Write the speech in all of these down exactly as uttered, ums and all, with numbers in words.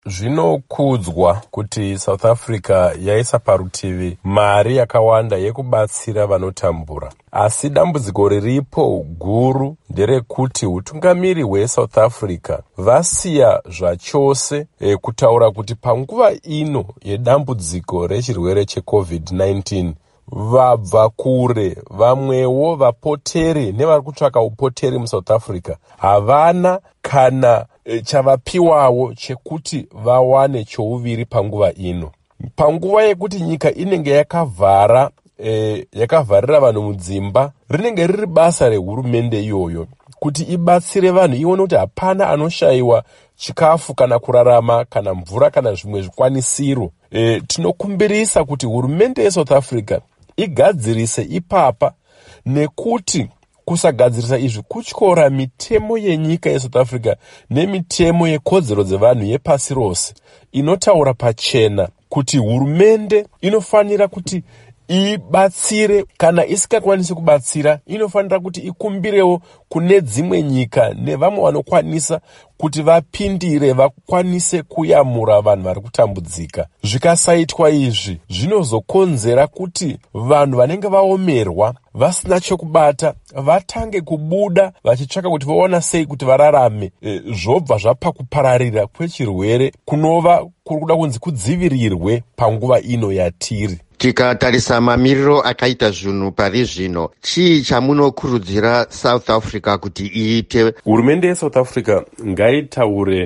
Zvinokudzwa kuti South Africa yaisa parutivi mari yakawanda yekubatsira vanotambura. Asi dambudziko riripo guru nderekuti utungamiri hweSouth Africa vasiya zvachose e, kutaura kuti panguva ino yedambudziko rechirwere checovid nineteen vabva kure. Vamwewo vapoteri nevari kutsvaka upoteri muSouth Africa havana kana e, chavapiwawo chekuti vawane chouviri panguva ino. Panguva yekuti nyika inenge yakavhara e, yakavharira vanhu mudzimba, rinenge riri basa rehurumende iyoyo kuti ibatsire vanhu, ione kuti hapana anoshayiwa chikafu kana kurarama kana mvura kana zvimwe zvikwanisiro. E, tinokumbirisa kuti hurumende yeSouth Africa igadzirise ipapa, nekuti kusagadzirisa izvi kutyora mitemo yenyika yeSouth Africa nemitemo yekodzero dzevanhu yepasi rose inotaura pachena kuti hurumende inofanira kuti ibatsire, kana isingakwanisi kubatsira inofanira kuti ikumbirewo kune dzimwe nyika nevamwe vanokwanisa kuti vapindire vakwanise kuyamura vanhu vari kutambudzika. Zvikasaitwa izvi zvinozokonzera kuti vanhu vanenge vaomerwa vasina chokubata vatange kubuda vachitsvaka kuti vaona sei kuti vararame. E, zvobva zvapa kupararira kwechirwere kunova kuri kuda kunzi kudzivirirwe panguva ino yatiri. Tikatarisa mamiriro akaita zvinhu pari zvino, chii chamunokurudzira South Africa kuti iite? Hurumende yeSouth Africa ngaitaure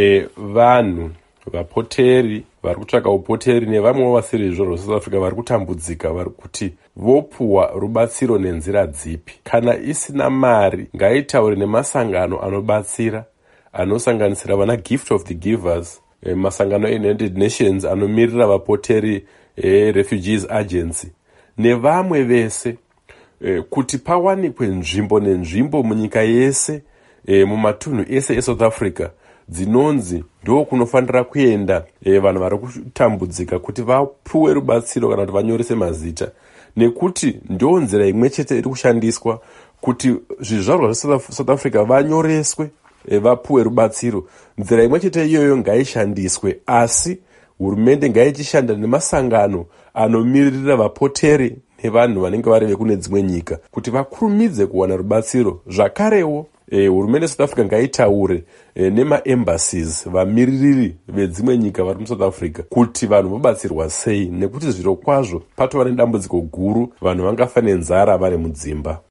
nevanhu vapoteri vari kutsvaka upoteri nevamwewo vasiri izvozvo South Africa vari kutambudzika, vari kuti vopuwa rubatsiro nenzira dzipi. Kana isina mari, ngaitaure nemasangano anobatsira anosanganisira vana Gift of the Givers, e, masangano eUnited Nations anomirira vapoteri, e, Refugees Agency nevamwe vese, e, kuti pawanikwe nzvimbo nenzvimbo munyika yese, e, mumatunhu ese eSouth Africa dzinonzi ndo kunofanira kuenda e, vanhu vari kutambudzika kuti vapuwe rubatsiro kana kuti vanyorese mazita, nekuti ndo nzira imwe chete iri kushandiswa kuti zvizvarwa zveSouth Africa vanyoreswe, e, vapuwe rubatsiro. Nzira imwe chete iyoyo ngaishandiswe, asi hurumende ngaichishanda nemasangano anomiririra vapoteri nevanhu vanenge vari vekune dzimwe nyika kuti vakurumidze kuwana rubatsiro. Zvakarewo e, hurumende South Africa ngaitaure e, nemaembassies, vamiririri vedzimwe nyika vari muSouth Africa kuti vanhu vobatsirwa sei, nekuti zviro kwazvo patova nedambudziko guru, vanhu vangafa nenzara vari mudzimba.